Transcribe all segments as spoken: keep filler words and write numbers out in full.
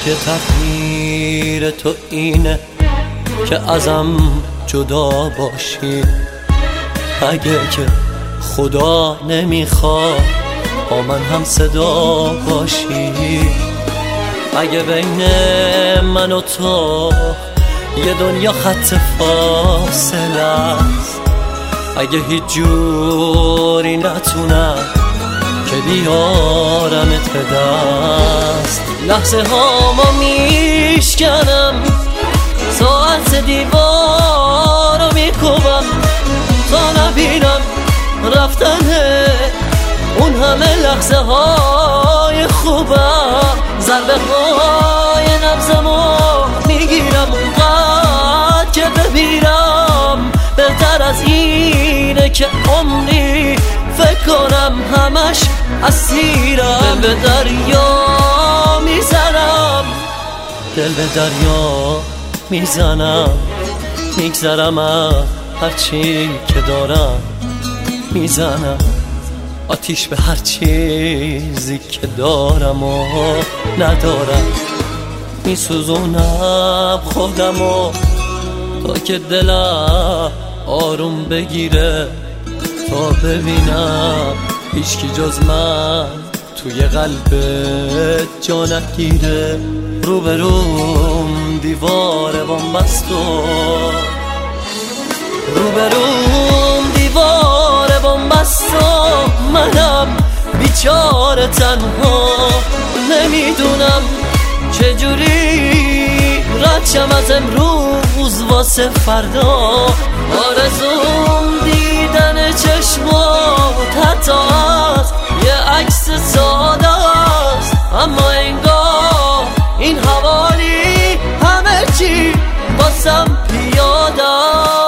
اگه تقدیر تو اینه که ازم جدا باشی، اگه که خدا نمیخواد با من هم صدا باشی، اگه بین من و تو یه دنیا خط فاصله است، اگه هیچ جوری نتونم که بیارمت به دست، لحظه ها ما میشکنم، ساعت دیوار رو میکوبم تا نبینم رفتن اون همه لحظه های خوبم، ضربه های نبضمو میگیرم اونقدر که بمیرم، بهتر از اینه که عمری فکر کنم همش اسیرم، دل به دریا میزنم، دل به دریا میزنم، میگذرم از هرچی که دارم، میزنم آتیش به هر چیزی که دارم و ندارم، میسوزونم خودمو تا که دلم آروم بگیره، تا ببینم هیچکی جز من توی قلبت جا نگیره، روبروم دیوار بنبست و روبروم دیوار بنبست و منم بیچاره تنها، نمیدونم چجوری رد از امروز واسه فردا، آرزوم دیدن چشمات حتی از یه عکس ساده است، اما انگار این حوالی همه چی واسم پیاده است.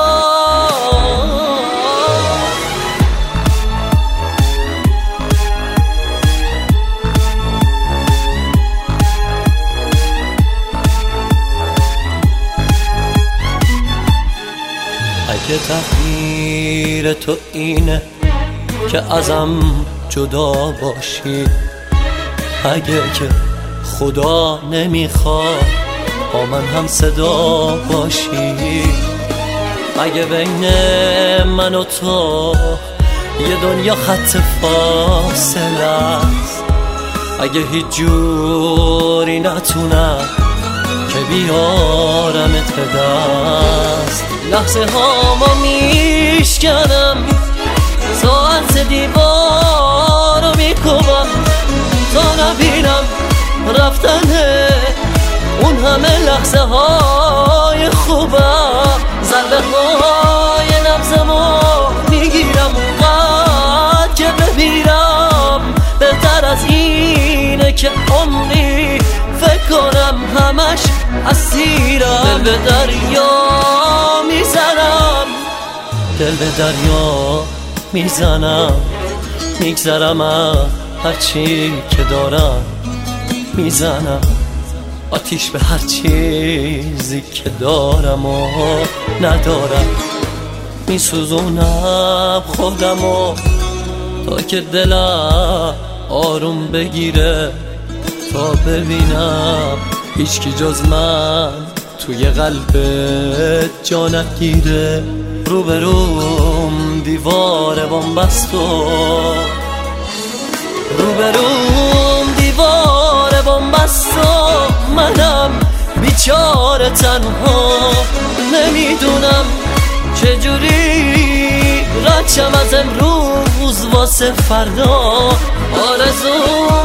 اگه تقدیر تو اینه که ازم جدا باشی، اگه که خدا نمیخواد با من هم صدا باشی، اگه بین من و تو یه دنیا خط فاصله است، اگه هیچ جوری نتونم که بیارمت به دست، لحظه ها ما میشکنم، ساعت دیوار رو میکوبم تا نبینم رفتن اون همه لحظه های خوبم، ضربه های نبضمو میگیرم اونقدر که بمیرم، بهتر از اینه که عمری فکر کنم همش اسیرم، دل به دریا میزنم، دل به دریا میزنم، میگذرم از هرچی که دارم، میزنم آتیش به هر چیزی که دارم و ندارم، میسوزونم خودمو تا که دلم آروم بگیره، تا ببینم هیچکی جز من توی قلبت جا نگیره، روبروم دیوار بنبست و روبروم دیوار بنبست و منم بیچاره تنها، نمیدونم چجوری رد از امروز واسه فردا، آرزوم